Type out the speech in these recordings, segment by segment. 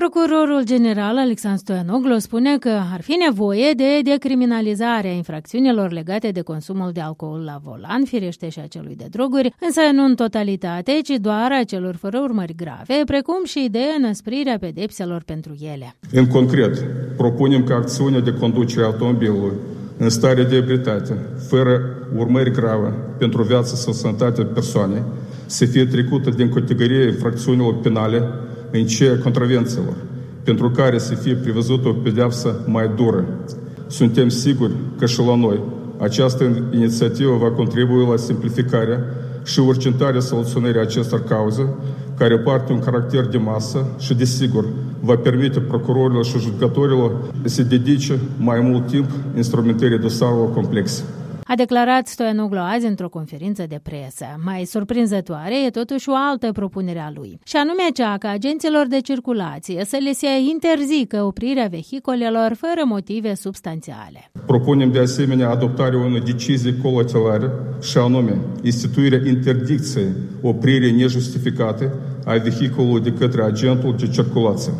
Procurorul general Alexandru Stoianoglu spune că ar fi nevoie de decriminalizarea infracțiunilor legate de consumul de alcool la volan, firește și a celui de droguri, însă nu în totalitate, ci doar a celor fără urmări grave, precum și de înăsprirea pedepselor pentru ele. În concret, propunem ca acțiunea de conducere a automobilului în stare de ebritate, fără urmări grave pentru viața sau sănătatea persoanei, să fie trecută din categoria infracțiunilor penale în cea contravențiilor, pentru care să fie prevăzută o pedeapsă mai dură. Suntem siguri că și la noi această inițiativă va contribui la simplificarea și urgentarea soluționării acestor cauze, care poartă un caracter de masă și, desigur, va permite procurorilor și judecătorilor să se dedice mai mult timp instrumentării dosarelor complexe. A declarat Stoianoglu azi într-o conferință de presă. Mai surprinzătoare e totuși o altă propunere a lui, și anume cea ca agenților de circulație să le se interzică oprirea vehiculelor fără motive substanțiale. Propunem de asemenea adoptarea unei decizii colaterale, și anume instituirea interdicției opririi nejustificate a vehiculului de către agentul de circulație.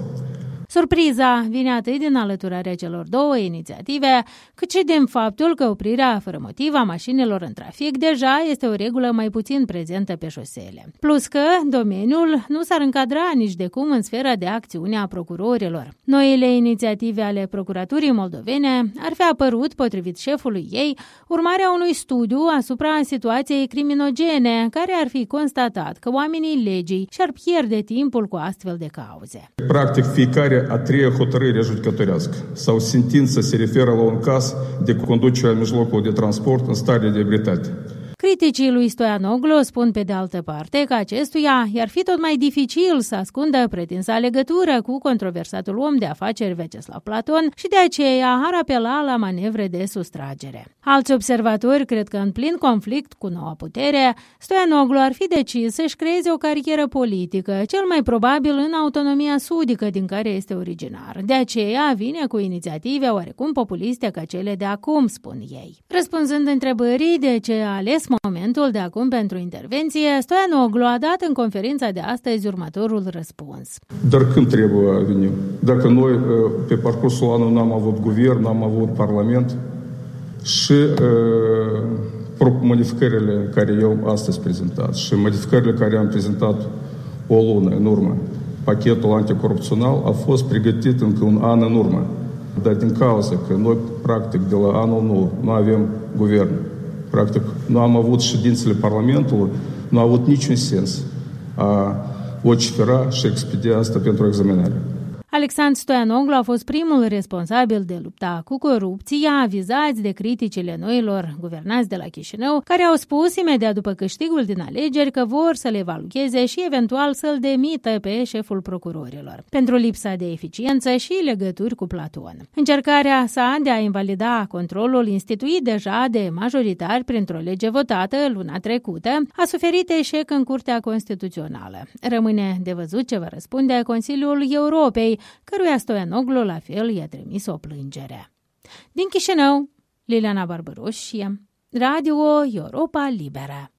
Surpriza vine atât din alăturarea celor două inițiative, cât și din faptul că oprirea fără motiv a mașinilor în trafic deja este o regulă mai puțin prezentă pe șosele. Plus că domeniul nu s-ar încadra nici de cum în sfera de acțiune a procurorilor. Noile inițiative ale Procuraturii Moldovene ar fi apărut, potrivit șefului ei, urmarea unui studiu asupra situației criminogene, care ar fi constatat că oamenii legii și-ar pierde timpul cu astfel de cauze. Practic, fiecare a treia hotărâre judecătorească sau sentință se referă la un caz de conducere a mijlocului de transport în stare de ebritate. Criticii lui Stoianoglu spun pe de altă parte că acestuia i-ar fi tot mai dificil să ascundă pretinsa legătură cu controversatul om de afaceri Vyacheslav Platon și de aceea ar apela la manevre de sustragere. Alți observatori cred că în plin conflict cu noua putere, Stoianoglu ar fi decis să-și creeze o carieră politică, cel mai probabil în autonomia sudică din care este originar. De aceea vine cu inițiative oarecum populiste ca cele de acum, spun ei. Răspunzând întrebării de ce a ales momentul de acum pentru intervenție, Stoianoglu a dat în conferința de astăzi următorul răspuns. Dar când trebuie venim? Dacă noi pe parcursul anului n-am avut guvern, n-am avut parlament și modificările care eu astăzi prezentat și modificările care am prezentat o lună în urmă, pachetul anticorupțional a fost pregătit încă un an în urmă. Dar din cauza că noi, practic, de la anul nou nu avem guvern, practic, nu am avut ședințele Parlamentului, nu a avut niciun sens a vocifera și expedia asta pentru examinare. Alexandru Stoianoglu a fost primul responsabil de lupta cu corupția, avizați de criticile noilor guvernați de la Chișinău, care au spus imediat după câștigul din alegeri că vor să-l evalueze și eventual să-l demită pe șeful procurorilor, pentru lipsa de eficiență și legături cu Platon. Încercarea sa de a invalida controlul instituit deja de majoritari printr-o lege votată luna trecută a suferit eșec în Curtea Constituțională. Rămâne de văzut ce va răspunde Consiliul Europei, căruia Stoianoglu la fel i-a trimis o plângere. Din Chișinău, Liliana Barbaroș, Radio Europa Liberă.